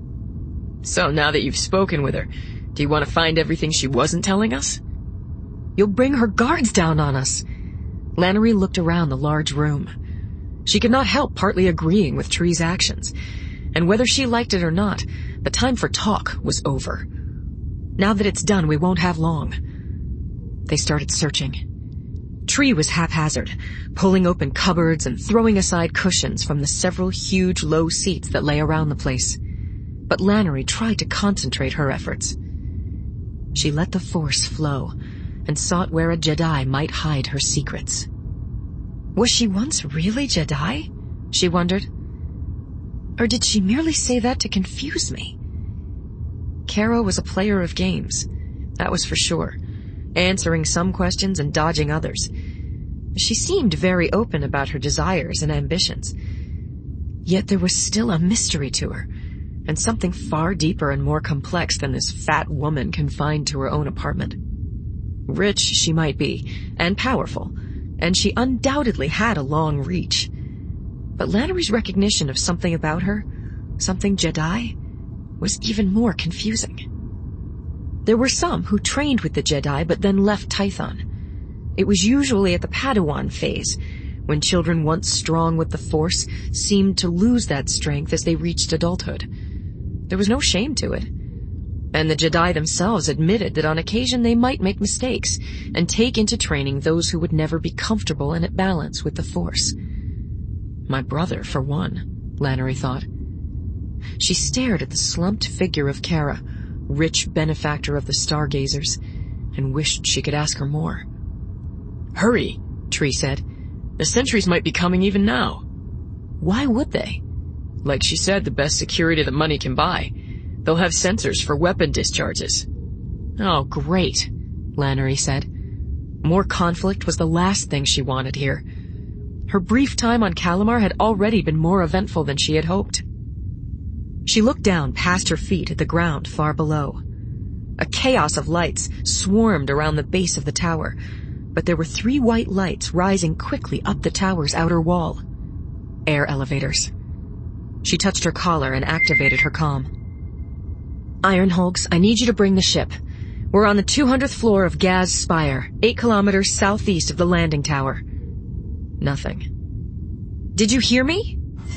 So now that you've spoken with her, do you want to find everything she wasn't telling us? You'll bring her guards down on us. Lannery looked around the large room. She could not help partly agreeing with Tree's actions, and whether she liked it or not, the time for talk was over. Now that it's done, we won't have long. They started searching. Tree was haphazard, pulling open cupboards and throwing aside cushions from the several huge low seats that lay around the place. But Lannery tried to concentrate her efforts. She let the force flow and sought where a Jedi might hide her secrets. Was she once really Jedi? She wondered. Or did she merely say that to confuse me? Kara was a player of games, that was for sure, answering some questions and dodging others. She seemed very open about her desires and ambitions. Yet there was still a mystery to her, and something far deeper and more complex than this fat woman confined to her own apartment. Rich she might be, and powerful, and she undoubtedly had a long reach. But Lannery's recognition of something about her, something Jedi, was even more confusing. There were some who trained with the Jedi but then left Tython. It was usually at the Padawan phase, when children once strong with the Force seemed to lose that strength as they reached adulthood. There was no shame to it. And the Jedi themselves admitted that on occasion they might make mistakes and take into training those who would never be comfortable and at balance with the Force. My brother, for one, Lannery thought. She stared at the slumped figure of Kara, rich benefactor of the Stargazers, and wished she could ask her more. "Hurry," Tree said. "The sentries might be coming even now." Why would they? Like she said, the best security that money can buy. They'll have sensors for weapon discharges. Oh, great, Lannery said. More conflict was the last thing she wanted here. Her brief time on Calamar had already been more eventful than she had hoped. She looked down past her feet at the ground far below. A chaos of lights swarmed around the base of the tower, but there were 3 white lights rising quickly up the tower's outer wall. Air elevators. She touched her collar and activated her comm. Ironhulks, I need you to bring the ship. We're on the 200th floor of Gaz Spire, 8 kilometers southeast of the landing tower. Nothing. Did you hear me?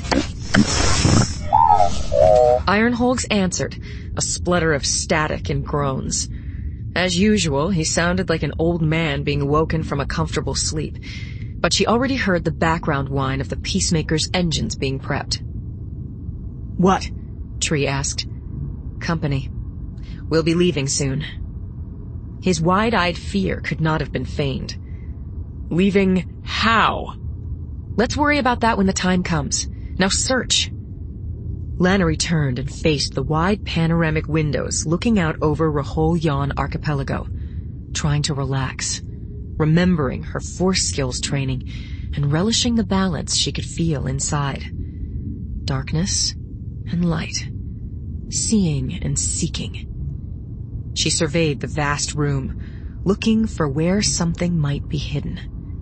Ironhulks answered, a splutter of static and groans. As usual, he sounded like an old man being woken from a comfortable sleep, but she already heard the background whine of the Peacemaker's engines being prepped. What? Tree asked. Company. We'll be leaving soon. His wide-eyed fear could not have been feigned. Leaving how? Let's worry about that when the time comes. Now search. Lannery turned and faced the wide panoramic windows looking out over Rahol Yan Archipelago, trying to relax, remembering her Force skills training and relishing the balance she could feel inside. Darkness and light. Seeing and seeking. She surveyed the vast room, looking for where something might be hidden.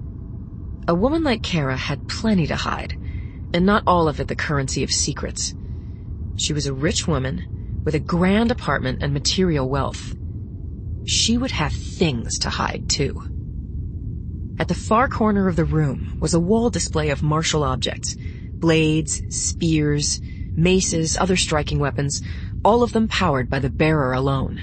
A woman like Kara had plenty to hide, and not all of it the currency of secrets. She was a rich woman with a grand apartment and material wealth. She would have things to hide, too. At the far corner of the room was a wall display of martial objects, blades, spears, maces, other striking weapons, all of them powered by the bearer alone.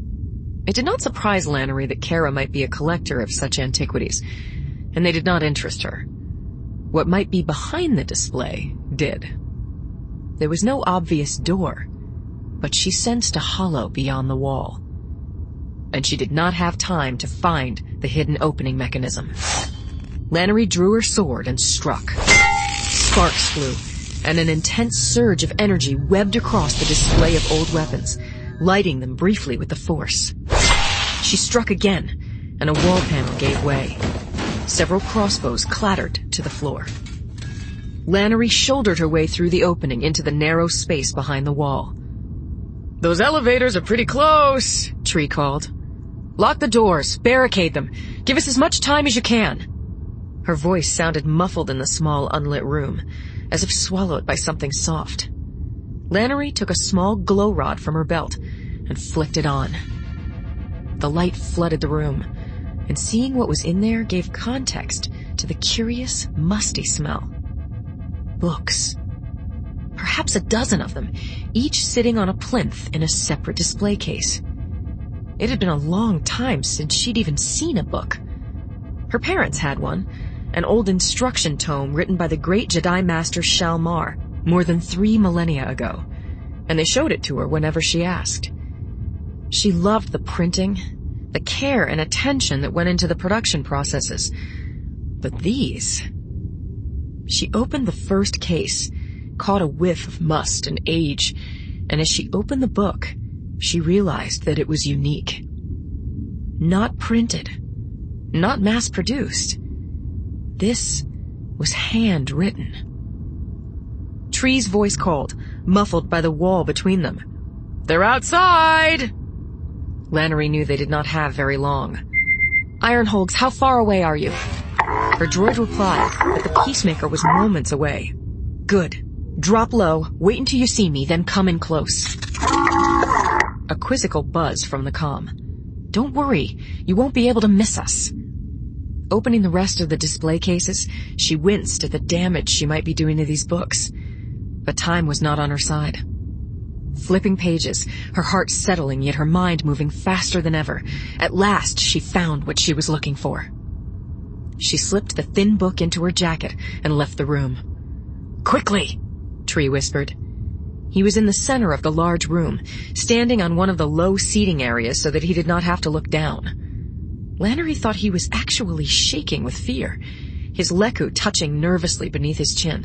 It did not surprise Lannery that Kara might be a collector of such antiquities, and they did not interest her. What might be behind the display did. There was no obvious door, but she sensed a hollow beyond the wall. And she did not have time to find the hidden opening mechanism. Lannery drew her sword and struck. Sparks flew, and an intense surge of energy webbed across the display of old weapons, lighting them briefly with the Force. She struck again, and a wall panel gave way. Several crossbows clattered to the floor. Lannery shouldered her way through the opening into the narrow space behind the wall. "Those elevators are pretty close," Tree called. "Lock the doors, barricade them. Give us as much time as you can." Her voice sounded muffled in the small unlit room, as if swallowed by something soft. Lannery took a small glow rod from her belt and flicked it on. The light flooded the room, and seeing what was in there gave context to the curious, musty smell. Books. Perhaps a dozen of them, each sitting on a plinth in a separate display case. It had been a long time since she'd even seen a book. Her parents had one, an old instruction tome written by the great Jedi Master Shalmar more than 3 millennia ago, and they showed it to her whenever she asked. She loved the printing, the care and attention that went into the production processes. But these... She opened the first case, caught a whiff of must and age, and as she opened the book, she realized that it was unique. Not printed, not mass-produced. This was handwritten. Tree's voice called, muffled by the wall between them. "They're outside!" Lannery knew they did not have very long. "Ironhulks, how far away are you?" Her droid replied that the Peacemaker was moments away. "Good. Drop low, wait until you see me, then come in close." A quizzical buzz from the comm. "Don't worry, you won't be able to miss us." Opening the rest of the display cases, she winced at the damage she might be doing to these books. But time was not on her side. Flipping pages, her heart settling yet her mind moving faster than ever, at last she found what she was looking for. She slipped the thin book into her jacket and left the room. "Quickly," Tree whispered. He was in the center of the large room, standing on one of the low seating areas so that he did not have to look down. Lannery thought he was actually shaking with fear, his leku touching nervously beneath his chin.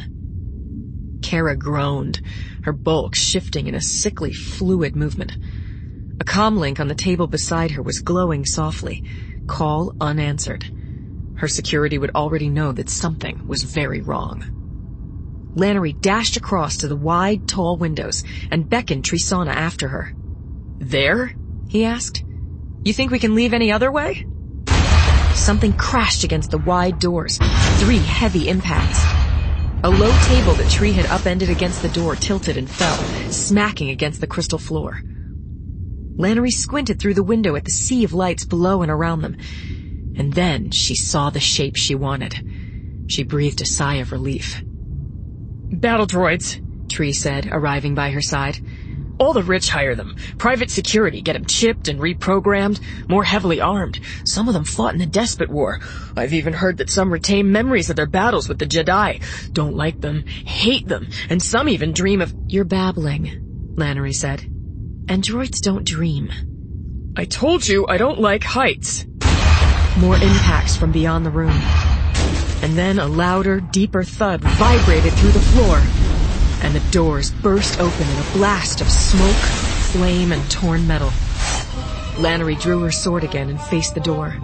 Kara groaned, her bulk shifting in a sickly, fluid movement. A comlink on the table beside her was glowing softly, call unanswered. Her security would already know that something was very wrong. Lannery dashed across to the wide, tall windows and beckoned Trisana after her. "There?" he asked. "You think we can leave any other way?" Something crashed against the wide doors, 3 heavy impacts. A low table that Tree had upended against the door tilted and fell, smacking against the crystal floor. Lannery squinted through the window at the sea of lights below and around them, and then she saw the shape she wanted. She breathed a sigh of relief. "Battle droids," Tree said, arriving by her side. "All the rich hire them. Private security, get them chipped and reprogrammed, more heavily armed. Some of them fought in the Despot War. I've even heard that some retain memories of their battles with the Jedi. Don't like them, hate them, and some even dream of—" "You're babbling," Lannery said. "Androids don't dream." "I told you I don't like heights." More impacts from beyond the room. And then a louder, deeper thud vibrated through the floor, and the doors burst open in a blast of smoke, flame, and torn metal. Lannery drew her sword again and faced the door.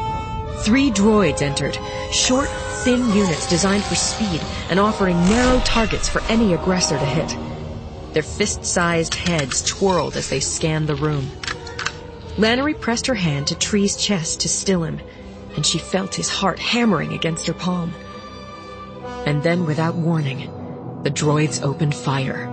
3 droids entered, short, thin units designed for speed and offering narrow targets for any aggressor to hit. Their fist-sized heads twirled as they scanned the room. Lannery pressed her hand to Tree's chest to still him, and she felt his heart hammering against her palm. And then, without warning, the droids opened fire.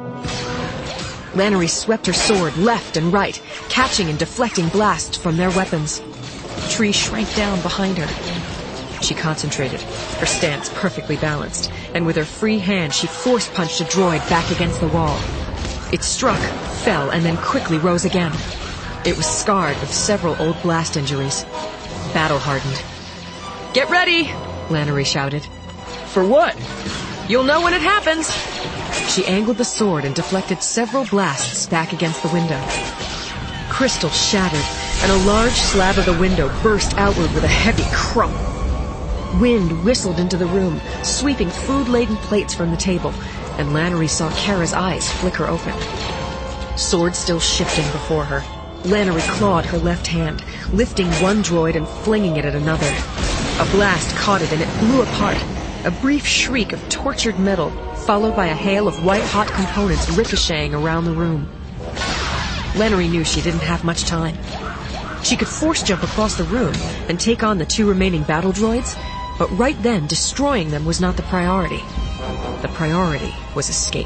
Lannery swept her sword left and right, catching and deflecting blasts from their weapons. Tree shrank down behind her. She concentrated, her stance perfectly balanced, and with her free hand she force-punched a droid back against the wall. It struck, fell, and then quickly rose again. It was scarred with several old blast injuries. Battle-hardened. "Get ready!" Lannery shouted. "For what?" "You'll know when it happens." She angled the sword and deflected several blasts back against the window. Crystal shattered, and a large slab of the window burst outward with a heavy crump. Wind whistled into the room, sweeping food-laden plates from the table, and Lannery saw Kara's eyes flicker open. Sword still shifting before her, Lannery clawed her left hand, lifting one droid and flinging it at another. A blast caught it and it blew apart, a brief shriek of tortured metal, followed by a hail of white-hot components ricocheting around the room. Lannery knew she didn't have much time. She could force-jump across the room and take on the 2 remaining battle droids, but right then destroying them was not the priority. The priority was escape.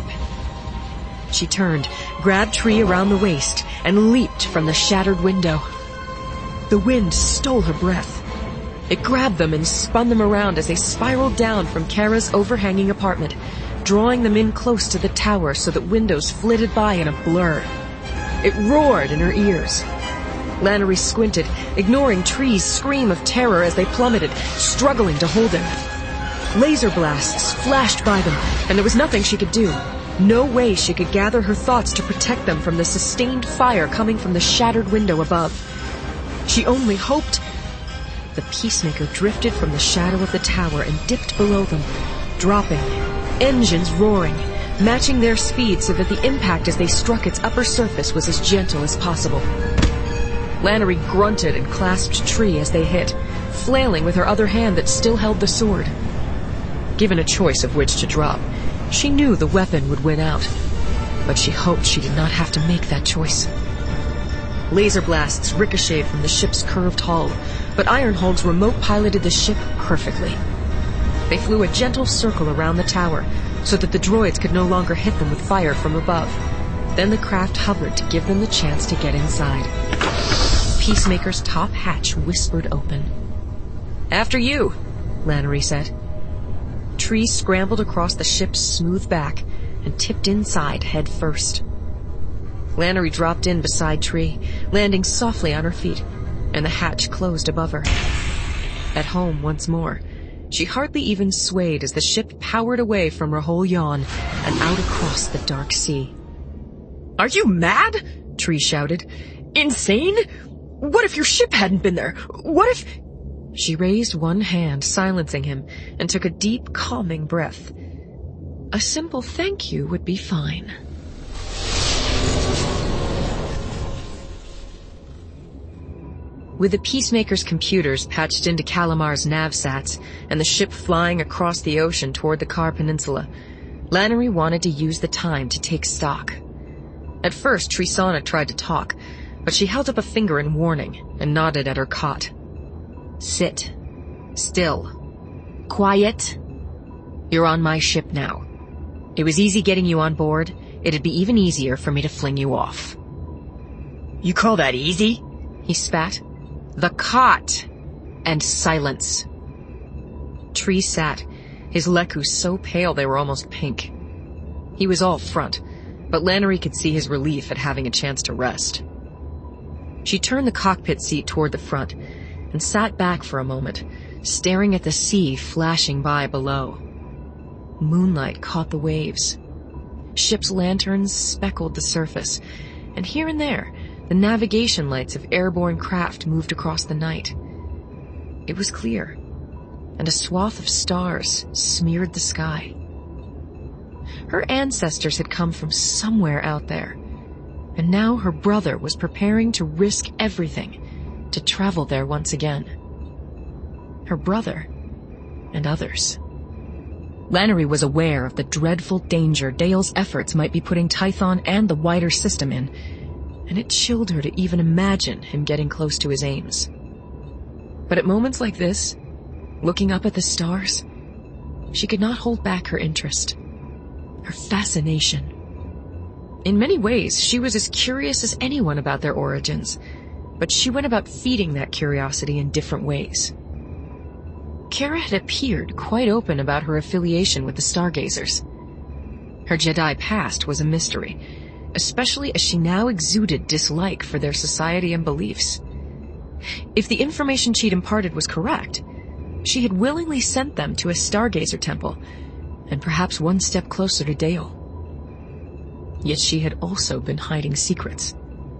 She turned, grabbed Tree around the waist, and leaped from the shattered window. The wind stole her breath. It grabbed them and spun them around as they spiraled down from Kara's overhanging apartment, drawing them in close to the tower so that windows flitted by in a blur. It roared in her ears. Lannery squinted, ignoring Tree's scream of terror as they plummeted, struggling to hold him. Laser blasts flashed by them, and there was nothing she could do. No way she could gather her thoughts to protect them from the sustained fire coming from the shattered window above. She only hoped. The Peacemaker drifted from the shadow of the tower and dipped below them, dropping, engines roaring, matching their speed so that the impact as they struck its upper surface was as gentle as possible. Lannery grunted and clasped Tree as they hit, flailing with her other hand that still held the sword. Given a choice of which to drop, she knew the weapon would win out, but she hoped she did not have to make that choice. Laser blasts ricocheted from the ship's curved hull, but Ironhold's remote piloted the ship perfectly. They flew a gentle circle around the tower so that the droids could no longer hit them with fire from above. Then the craft hovered to give them the chance to get inside. Peacemaker's top hatch whispered open. "After you," Lannery said. Tree scrambled across the ship's smooth back and tipped inside head first. Lannery dropped in beside Tree, landing softly on her feet, and the hatch closed above her. At home once more, she hardly even swayed as the ship powered away from Rahul Yon and out across the dark sea. "Are you mad?" Tree shouted. "Insane? What if your ship hadn't been there? What if—" She raised one hand, silencing him, and took a deep, calming breath. A simple thank you would be fine. With the Peacemaker's computers patched into Calamar's navsats and the ship flying across the ocean toward the Kar Peninsula, Lannery wanted to use the time to take stock. At first, Trisana tried to talk, but she held up a finger in warning and nodded at her cot. "Sit. Still. Quiet. You're on my ship now. It was easy getting you on board. It'd be even easier for me to fling you off." "You call that easy?" he spat. "The cot!" And silence. Tree sat, his lecus so pale they were almost pink. He was all front, but Lannery could see his relief at having a chance to rest. She turned the cockpit seat toward the front and sat back for a moment, staring at the sea flashing by below. Moonlight caught the waves. Ship's lanterns speckled the surface, and here and there, the navigation lights of airborne craft moved across the night. It was clear, and a swath of stars smeared the sky. Her ancestors had come from somewhere out there, and now her brother was preparing to risk everything to travel there once again. Her brother and others. Lannery was aware of the dreadful danger Dale's efforts might be putting Tython and the wider system in, and it chilled her to even imagine him getting close to his aims. But at moments like this, looking up at the stars, she could not hold back her interest, her fascination. In many ways, she was as curious as anyone about their origins, but she went about feeding that curiosity in different ways. Kara had appeared quite open about her affiliation with the Stargazers. Her Jedi past was a mystery, especially as she now exuded dislike for their society and beliefs. If the information she'd imparted was correct, she had willingly sent them to a Stargazer temple, and perhaps one step closer to Dale. Yet she had also been hiding secrets.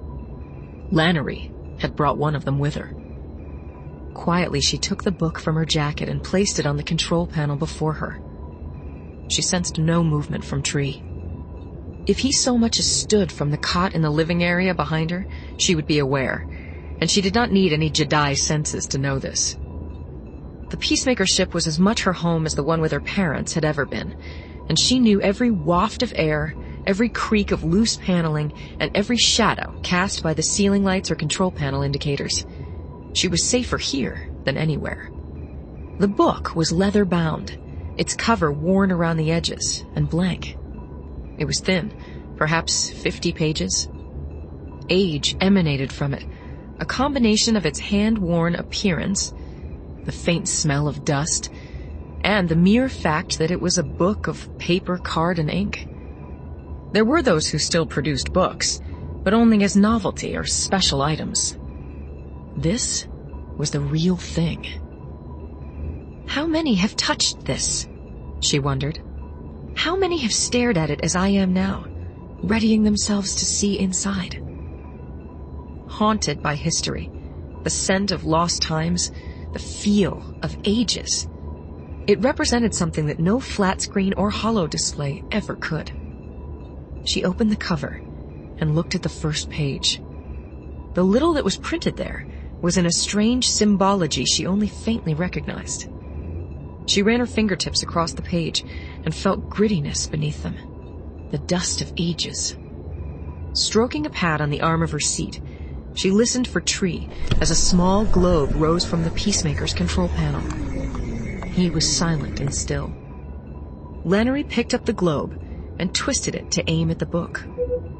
Lannery had brought one of them with her. Quietly, she took the book from her jacket and placed it on the control panel before her. She sensed no movement from Tree. If he so much as stood from the cot in the living area behind her, she would be aware, and she did not need any Jedi senses to know this. The Peacemaker ship was as much her home as the one with her parents had ever been, and she knew every waft of air, every creak of loose paneling, and every shadow cast by the ceiling lights or control panel indicators. She was safer here than anywhere. The book was leather-bound, its cover worn around the edges and blank. It was thin, perhaps 50 pages. Age emanated from it, a combination of its hand-worn appearance, the faint smell of dust, and the mere fact that it was a book of paper, card, and ink. There were those who still produced books, but only as novelty or special items. This was the real thing. How many have touched this? She wondered. How many have stared at it as I am now, readying themselves to see inside? Haunted by history, the scent of lost times, the feel of ages, it represented something that no flat screen or holo display ever could. She opened the cover and looked at the first page. The little that was printed there was in a strange symbology she only faintly recognized. She ran her fingertips across the page and felt grittiness beneath them, the dust of ages. Stroking a pad on the arm of her seat, she listened for Tree as a small globe rose from the Peacemaker's control panel. He was silent and still. Lannery picked up the globe and twisted it to aim at the book.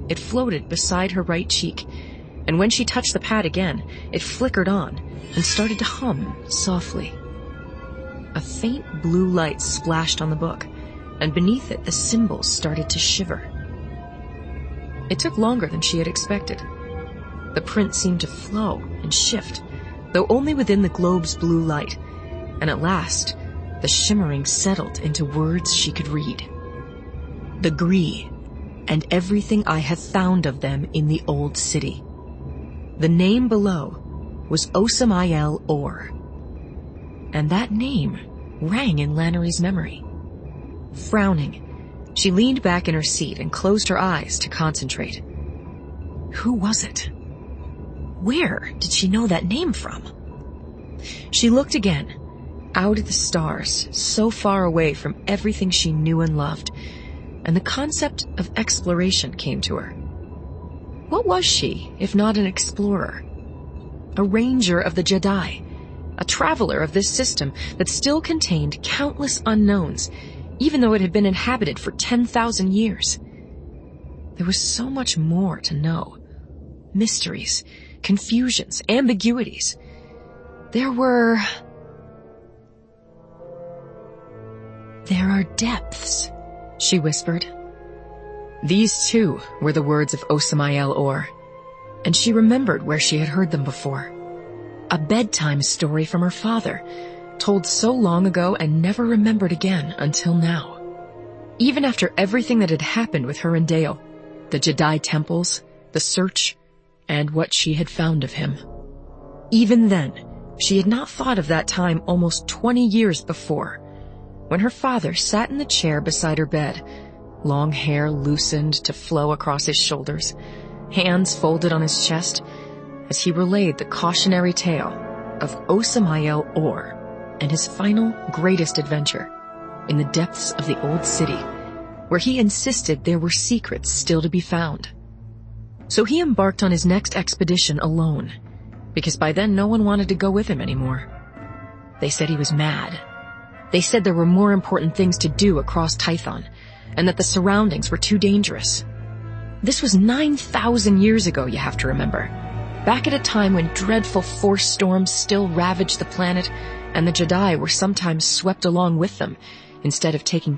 It floated beside her right cheek, and when she touched the pad again, it flickered on and started to hum softly. A faint blue light splashed on the book, and beneath it the symbols started to shiver. It took longer than she had expected. The print seemed to flow and shift, though only within the globe's blue light, and at last the shimmering settled into words she could read. The Gree, and everything I have found of them in the old city. The name below was Osamael Or, and that name rang in Lannery's memory. Frowning, she leaned back in her seat and closed her eyes to concentrate. Who was it? Where did she know that name from? She looked again, out at the stars, so far away from everything she knew and loved, and the concept of exploration came to her. What was she, if not an explorer? A ranger of the Jedi, a traveler of this system that still contained countless unknowns, even though it had been inhabited for 10,000 years. There was so much more to know. Mysteries, confusions, ambiguities. There are depths, she whispered. These, too, were the words of Osamael Or, and she remembered where she had heard them before. A bedtime story from her father, told so long ago and never remembered again until now. Even after everything that had happened with her and Dale, the Jedi temples, the search, and what she had found of him. Even then, she had not thought of that time almost 20 years before, when her father sat in the chair beside her bed, long hair loosened to flow across his shoulders, hands folded on his chest, as he relayed the cautionary tale of Osamael Or and his final greatest adventure in the depths of the old city, where he insisted there were secrets still to be found. So he embarked on his next expedition alone, because by then no one wanted to go with him anymore. They said he was mad. They said there were more important things to do across Tython, and that the surroundings were too dangerous. This was 9,000 years ago, you have to remember. Back at a time when dreadful force storms still ravaged the planet, and the Jedi were sometimes swept along with them, instead of taking